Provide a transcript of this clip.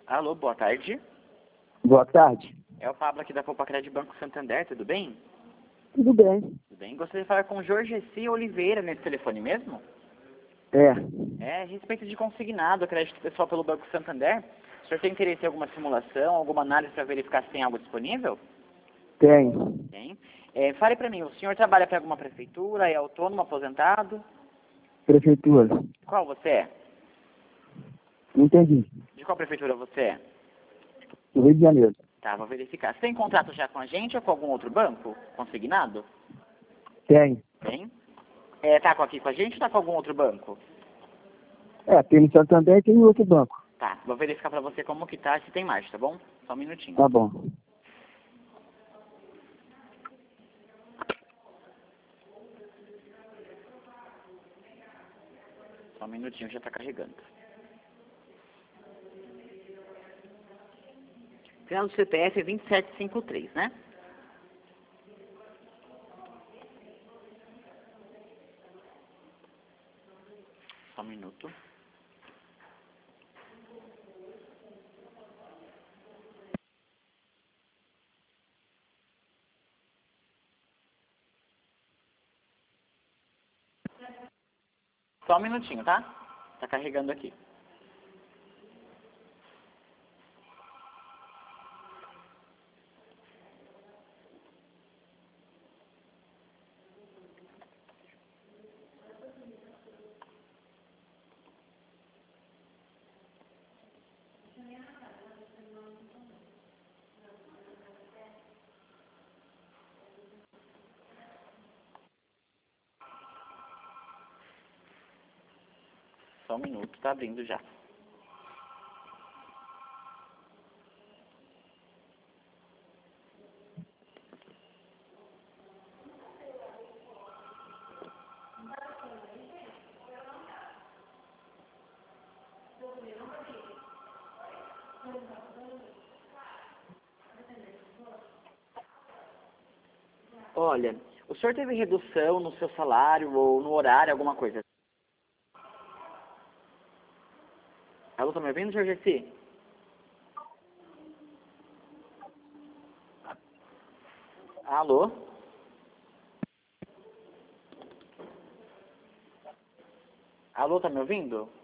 Alô, boa tarde. Boa tarde. É o Pablo aqui da Poupa-Crédito Banco Santander, tudo bem? Tudo bem. Tudo bem. Gostaria de falar com o Jorgeci Oliveira nesse telefone mesmo? É. É, a respeito de consignado, crédito pessoal pelo Banco Santander. O senhor tem interesse em alguma simulação, alguma análise para verificar se tem algo disponível? Tem. Tem. Fale para mim, o senhor trabalha para alguma prefeitura, é autônomo, aposentado? Prefeitura. Qual você é? Não entendi. De qual prefeitura você é? Do Rio de Janeiro. Tá, vou verificar. Você tem contrato já com a gente ou com algum outro banco consignado? Tem. Tem. Tá aqui com a gente ou tá com algum outro banco? É, tem no Santander e tem em outro banco. Tá, vou verificar pra você como que tá, se tem margem, tá bom? Só um minutinho. Tá bom. Só um minutinho, já tá carregando. Final do CPF é 2753, né? Só um minuto. Só um minutinho, tá? Tá carregando aqui. Só um minuto, tá abrindo já. Olha, o senhor teve redução no seu salário ou no horário, alguma coisa? Alô, tá me ouvindo, Jorgeci? Alô? Alô, tá me ouvindo?